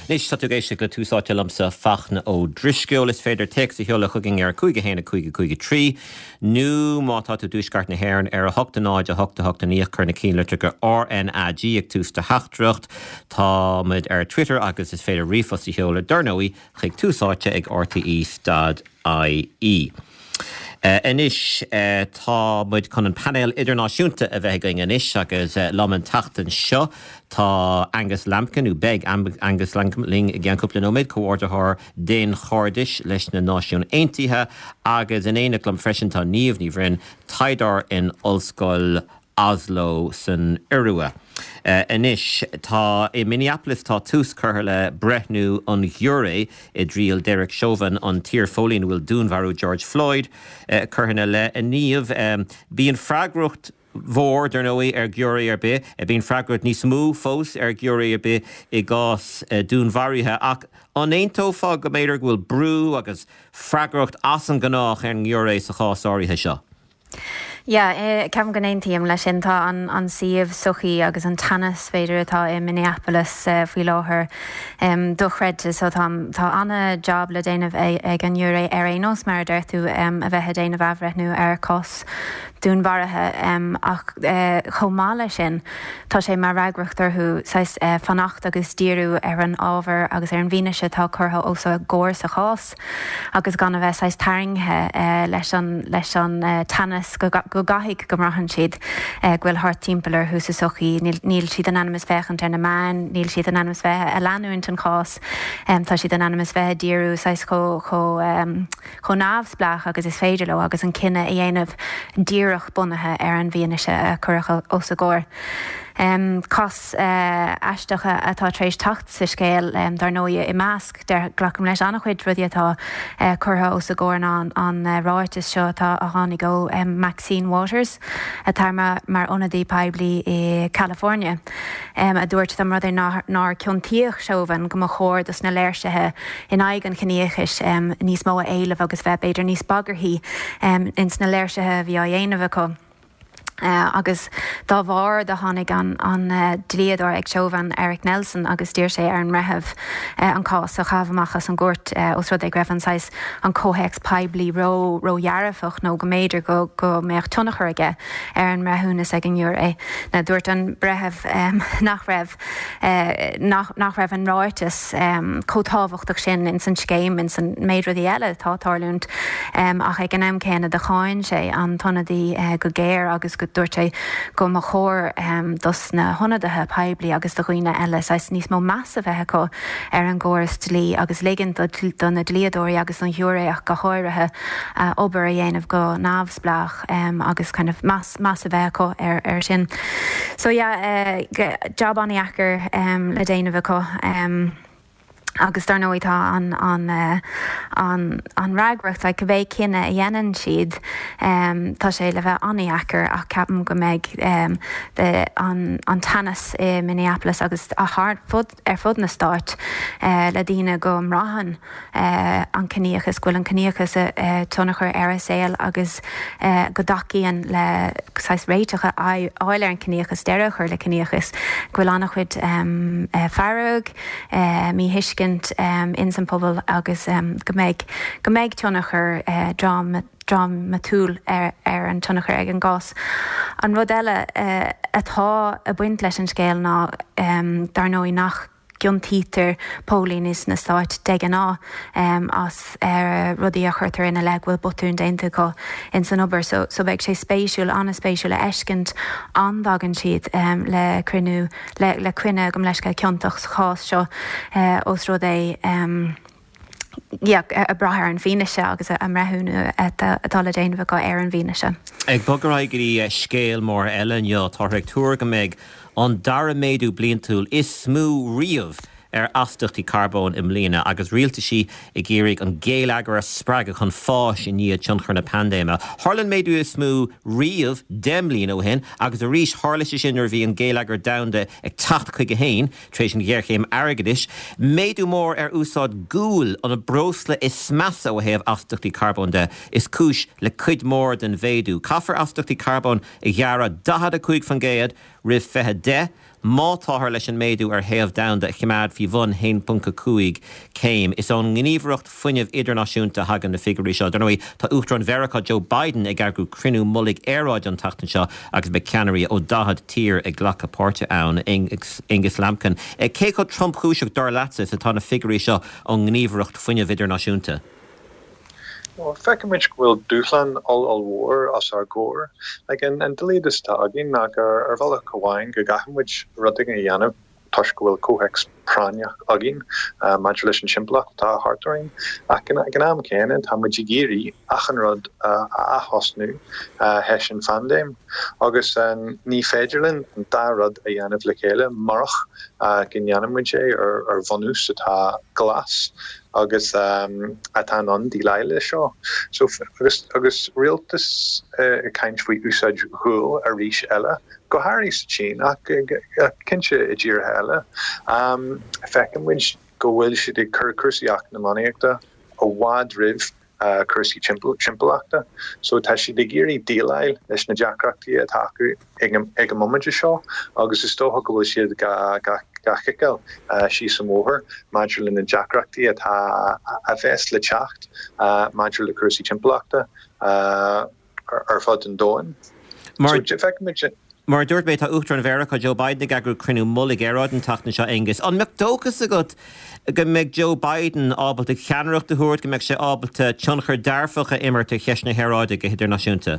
Nis tá tú géiste le túsáte lamsa fachna ó drisceol is féidir text a heola chugging ar chuige héna chuige trí. Nú mátá tú dúsgart na hhéann ar a 8 a 8 chuna cíle gur RNAG ag tústa heachtracht tá mid ar Twitter agus is féidir rifos i heola darnoí chuig túsáte ag RTE.ie. Inis tá muid chun an panel idirnáisiúnta a bheith going inis agus laman tachtan seo tá Angus Lampkin ú beg Angus Lampkin i gceann cúpla nóid comhórdathir den chordis leis na náisiún aontaithe agus in éanaach lam freisin tá níomh ní bhrin taidar in Ollscoil Oslo san Iorua. Inis tá i Minneapolis tá tús curtha le brethnú an Ghiúré I dríal Derek Chauvin an tír fólín bhfuil dúnmharú George Floyd curtha le a níomh bíon freagracht mhór dar nóí ar Ghiúré ar bith bíon freagracht níos mú fós ar Ghiúré ar bith I gás dúnmhairíthe ach an éontófá go méidir bhfuil brú agus freagracht as an gnách ar an Ghiúré sa chás áirithe seo. Ja, ceam go éontaíam leis sin tá an siomh suchaí agus an tanas féidir atá I Minneapolis faoi láthair dochreid so tá anna job le déanamh ag an Ghiúré ar éonos mar deirtú a bheithe déanamh abhreithnú ar cos dúnmhairthe ach chomála sin tá sé mar reagrachtarthú fannacht agus díriú ar an ábhar agus ar an bhíneise tá chutha ó sa gcóir sa chás agus gan a bheith tairngthe leis an tanas go gaigh go mraithan siad bhfuil thart timpplair thusa sochaí níl siad an animas fechant ar na main, níl siad an animas bheith a leanúint an chás tá siad an animas bheith díriú cho nábhsplach agus is féidir le agus an cinenne I dhéanamh díreach bunathe ar an bhíneise a chuircha ó sa gcóir. Cos eisteacha atá trééis tacht sa scéal dar nóí I measc der ghlacham leis annach chuid rudí atá curtha ó sa gcóir an ráirtas seo atá a tháinig ó Maxine Waters atá mar ionadaí peblií I California. A dúirt am rud ná ciontíoch seomhan go mo chóir dus na léirsethe in aig an cníochas níos mó a éileh agus bheith beidir níos bagarthaí ins na léirsethe bhí a dhéanamh acu. Agus dá bhar de tháinig an dlíador ag Chauvin Eric Nelson agus dtír sé ar an rethebh an cás a chahamachchas an gcuirt os rud ag raibh anáis an cóhex peblií róhearafach nó go méidir go méocht tunnachar aige ar an rathúnas ag an Ghiúré. Na dúirt an brethebh nach raibh an ráirtas cótábhachtach sin in san scéim in san méadradí eile tátarlúnt ach ag an céine de cháin sé an tonadí go géir agus go dúirt sé go mo chóir dus na honnadathe peblií agus do chuoine eile sais níos mó measa bheitthe có ar an ggóras dlí agus ligint don na dlíadóirí agus an Ghiúré ach go háirithe obair a dhéanamh go nábhsplach agus kind of measa bheith có ar sin. So job an iachar le déanamh có agus dar nóí tá an reagracht ag go bhéh cinenne a dhéanaan siad tá sé le bheith aníachar ach ceapan go méid an tanas I Minneapolis agus ar fud na stáit le dtíine go mraithan an cníochas bhfuil an cníochas tunnachar ar saoil agus go dacaíonn le réitecha áil ar an cníochas deireachar le cníochas bhfuil annach chuid fearróg mí hiiscin in san pobl agus go méid tunnachar drama-túl ar an tunnachar ag an gás. An rud eile atá a buint leis an scéal ná dar nóí nach giontítar pólín is na stáit de an as rudí a chuirtar ina le bhfuil botún déanta go in san obair so bheith sé spéisiúil anna spéisiúil le eiscint andagan siad le cruinú le cuine gom leis ceantach chás seo os rud é a brathir an bhíneise agus a mreithúnú atá le déanamh go ar an bhíneise. Ag bogaráid gurí scéal mór eile neo táthraigh túr go méid an dara méadú bliantúil is smú riamh astachtaí carbón im mbliana agus rialtaí I ggéirigh an géalagar a spreagadh chun fáis in níiad tionchar na pandéma. Harlan méadú is smú riamh demlíon ó hin agus a rís hálaise sin ar bhí an géalagar damda ag tacht chuig a hain tréis an gghearchéim airgadis. Méadú mór ar úsáid gúil an a brosla is smasa ó héamh astachtaí carbón de is cúis le cuid mór den bhéadú. Caithfar astachtaí carbón I ghearra 15 fan géad rih fethe de mátáthir leis an méadú ar thaobh domhanda de chimead fi bhun 1.5 céim. Is an gníomhreacht fuinneamh idirnáisiúnta hagan na figurí seo. Darnóí tá uachtar an Vercha Joe Biden ag gargú crinú mullig éráid an tachtan seo agus be ceanirí ó dahad tír ag ghlacha páirte ann Angus Lampkin. Cé go Trump chúiseach dar leatsa sa tá na figurí seo an gníomhreacht fuinneamh idirnáisiúnta? Well, fecamich will dúchlan all war as our gore. Like and delete this tagging nak ar vala kawain gagahan which rutting a yana tusk will cohex pranya agin modulation shimplach ta hartorin. Akanam kennen tamajigiri achanrod a hosnu heshen fandem. August ni federlin da rod a yana vlekele marach ginyanam wije or vonus ta glass. Agus atan on dilaile seo. So agus realtas kaint fwy úsaj hul a rish ella go haris chin kinse a jir hella. Feckin which go will she de cursiach na maniacta a wad riv cursi chimpelachta. So ta she de giri dilail leis na jackrachti ataku eg moment seo. Agus is sto go she ga gachikel she some over Madrilyn and Jackrachti at a vest le chacht Madril le cursi chimpelachta ar fod an doin. Mar dúirt bé tá uachtar an Vercha Joe Biden ag agrú crinú mullig éráid an tachna seo Angus. An meagdóchas a go meag Joe Biden ábalta cheanreacht a thuairt go meag sé ábalta tionchar darfacha imirta cheisna héráide go idirnáisiúnta.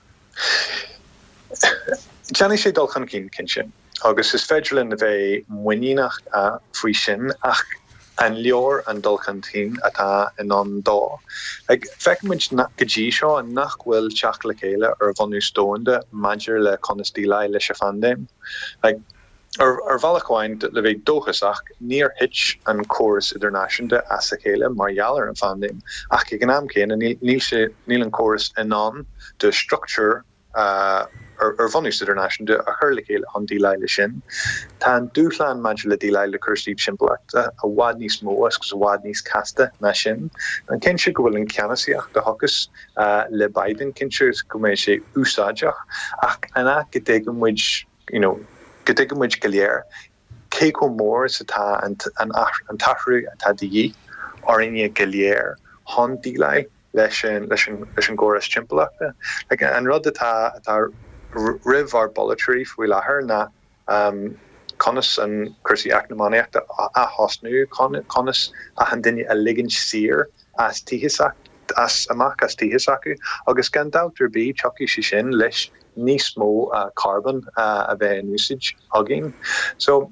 Johnny sé dulchan cinse. Agus is federal bheith muínacht a faoi sin ach an leor an dulchantín atá in an dá. Ag feicmuid godí seo an nachhfuil teach le chéile ar bhanú stónde maidir le conastíla leis a fandéim. Ag ar bhalachháin le bheith dóchasach níor hitch an chorus idirnáisiúnta as a chéile mar jaall ar an fandéim. Ach ag an am céin níl an chorus in an de structure ar vonus international a hurlicale on dilaile sin. Tan dúchlan majula dilaile cursi chimpelachta a wad nís móas cos a wad nís casta na sin. An kinse go bhfuil an ceanasiach de hogus le Biden kinse go mé sé úsáideach ach anna gedégum which, gedégum which galier keiko mór sa tá an tafru atá digi or inia galier hon dilai leis an goras chimpelachta. Like an rud atá riv ar bolletary fwy lahar na conas an cursi acnamaniacht a hosnu conas a handini a ligin sir as tihisak as amak as tihisaku agus gan daughter be chucky shin leis nismo carbon a bheith usage agin so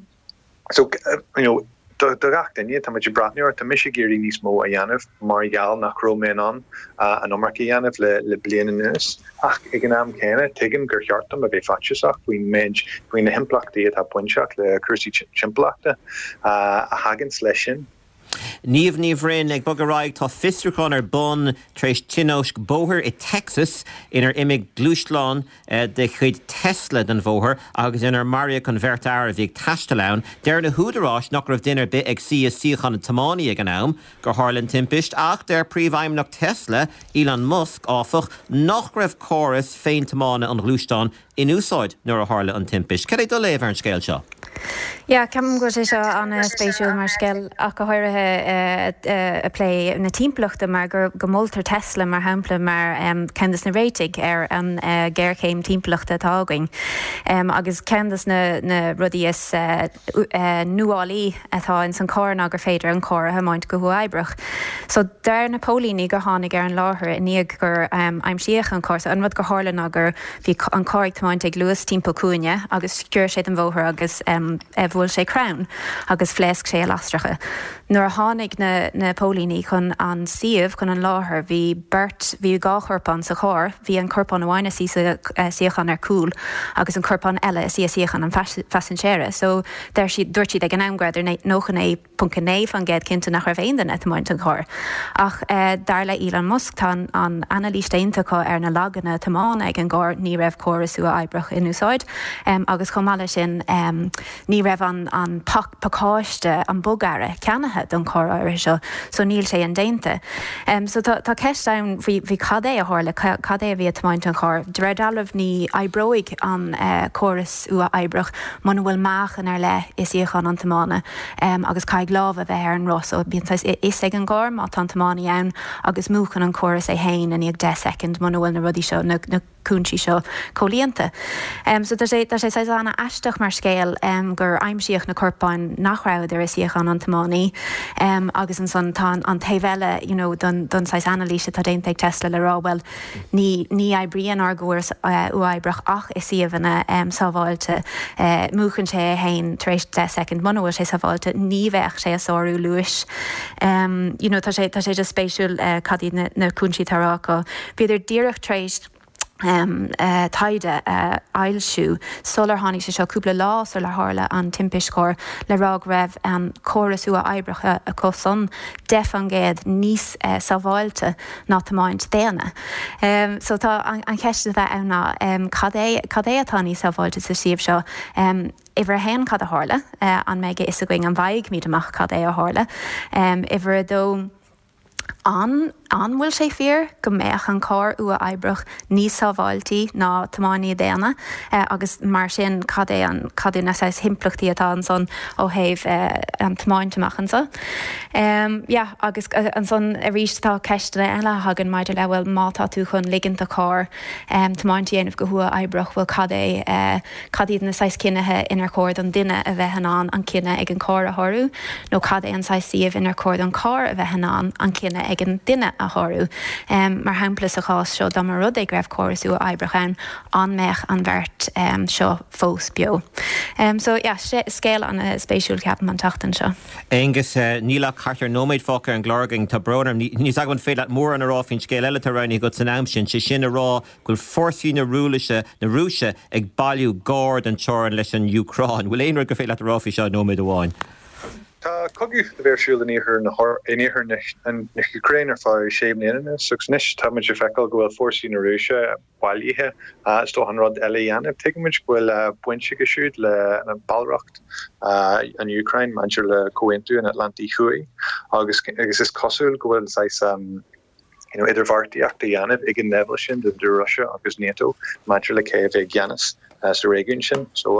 de rachtine tá muid bratnior tá misisiigéirí níos mó a dhéanamh mar gheall nach róméin an ommarcha dhéanamh le bliana nuas ach ag an am chéine tuigeann gur cheartam a bheith faiteach faoin na himplachtaí atá pointseach le cursaí chimpelachta a hagans leis sin. Níomh rinn ag bogaráig tá fistrúchan ar bun tréis tinóisc bóthir i Texas inar imig glúistlán de chuid Tesla den bhóthir agus inar Maria chun bheirt bhíag taistalán deir na húdaráis nach raibh dinar bit ag síochan an tamánaí ag an am gur hálann timpist ach der príomhhaimneach Tesla Elon Musk áfach nach raibh choras féin tamána an glúistán in úsáid nuair a hála an timpist. Cad é do léibh ar an scéil seo? Ja, ceam go sé seo an spéisiúil mar scéil ach go háirithe a play na timpplachta mar gur gomoltar Tesla mar hampla mar cendas na réitigh ar an ggéircéim timpplachta tágaing. Agus cendas na rudí is nuálaí atá in san córan agur féidir an córa hamáint go huaibrach. So der na pólíní go hánig ar an láthair i níag gur aimsíoch an cósa an rud go hálan agur bhí an cóig tamáint ag luas timp cúine agus cuir sé an bhóthir agus bhfuil sé crown agus phléasc sé a lastracha. Nuair a tháinig na pólíní chun an siomh chun an láthair bhí gáchorpán sa chóir, bhí an corpán amháine síochan ar cúl agus an corpán eile síochan an fasinséire. So dúirt siad ag an amgrad ar nóchan é puncanéh an géad cinnta nach raibh aon den etmáint an chóir. Ach dar le Elon Musk tá an analís déantacha ar na laganna tamána ag an gáir ní raibh chóras ua ebrach in úsáid agus chomáile sin ní raibh an pacáiste an bogare ceanathe don chor áir seo so níl sé an déinte. So tá ceistáin bhí cadé a hála cadé bhí tamáint an chor. De raibh dalamh ní ebroig an choras ua ebrach man bhfuil máchan ar le is íochan an tamána agus caiig láh a bheith ar an Ross ó bíon is ag an gcór má tá tamána ann agus múchan an choras é hain in ag 10 second man bhfuil na rudí seo na cúntí seo cólíonta. So tá sé anna eisteach mar scéal gur aimsíoch na corpáin nachráid ar is íochan an tamánaí agus an son tá an taobhheile don sais analíse tá déint ag testa le ráhfuil ní ebrion ar gúras u ebrach ach is íomhanna sábháilte múchan sé hain taréis 10 second man bhfuil sé sábháilte ní bheith sé a sóú luis. Tá sé just spéisiúil cadí na cúntí tarrá go bhíidir díreach tréis taide eilsú solar hánig sé seo cúpla lá so le hála an timpiscór le rag raibh an chorasú a ebracha a cosan def an géad níos sábháilte ná tamáint déana. So tá an ceiste bheith anna cadé atá níos sábháilte sa siomh seo Iver hen cad a hála an méige is a going an bhaig míad amach cadé a hála iver dó an bhfuil sé fear go méach an cór ua ebrach níos sábháiltí ná tamánaí déana agus mar sin cadé na sais himplachtaí atá an son ó héh an tamáinteach an sa. Agus an son a rís tá ceistena eile hagan maidir le bhfuil mátá tú chun ligint a cór tamáintí aanamh go thua ebrach bhfuil cadíad na sais cinnethe inar cór an duine a bheithanán an cinenne ag an cór a thorú nó cadé an sais siomh inar cór an cór a bheithanán an cinenne ag an duine a thorú. Mar hamplas a chás seo dá mar rud ag raibh chorasú a ebrachan an meach an bhirt seo fós bio. So scéal an spéisiúil ceapan an tachtan seo. Agus níla cartar nóméid fácar an glárgaing tá brona níos aghain féile mór an ará fin scéal eile ráinnig go san amsin sé sin a rá goil forsaí na rúise ag bailú gáard an teoran leis an Ucrain. Bhfuil éonar go féile ráfi seo nóméid amháin. Tá cogiú de bhéirsúil iníhir an Ukraine ar fáir séim léanana sus níos táid se fecail go bhfuil forsaí na Rúise bailíthe sto an rud eile dhéanamh tuimiid bhfuil buinte go siúd le an ballreacht an Ukraine maidir le comhaintú an Atlantic chuaigh agus is cosúil go bhfuil sais idirhharrtaíachta dhéanamh ag an nebhla sin de Russia agus NATO maidir le céimh ag Giannis sa réigiún sin so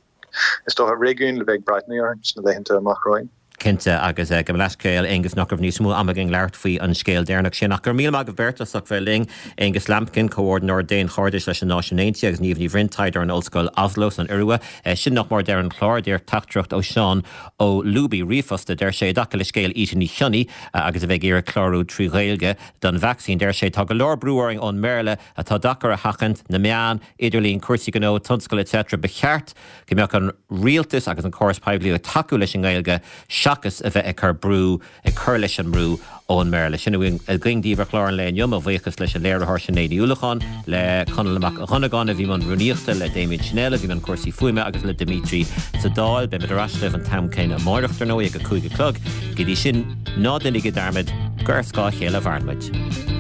is toch a réún le bheith breitnaí sna bheitnta amachráin. Cinnte agus go leiscéil agus nach níos mú amagin leart faoi an scéal déirnach sin nach gur míle go bhirtasach bheith ling agus Lampkin coordinor déon cháirdis leis an náisiúnéinte agus níomh ní bhrintaidir an Ollscoil Oslo san Uirua sin nach mar dear an chlár déir tachtreacht ó Seán ó Luby rifosta déir sé dacha le scéal ítaní cheannaí agus a bheith ar chlárú trí réilge don vaccín déir sé tá go leor brúing ón Merle atá dachar a hachant na meán idirlín cuasaí go tunscoil etc. becheart go meach an rialtas agus an choras pebliú a taú leis an gailge seachas a bheith ag brú ag chur leis an brú ón Merle. Sinna bhíon a gingdíomh chláir le yom a bhuichas leis an léir a sin éí úlachán le chunamach a chunagáin a bhí man runíochta le Damien Chanel a bhí man cuasaí fuime agus le Dimitri Sadáil be idirráisleh an tam céine máireachtar nó ag a cúige clog go dtí sin nádanig go darmid gur scá chéile bharnmuid.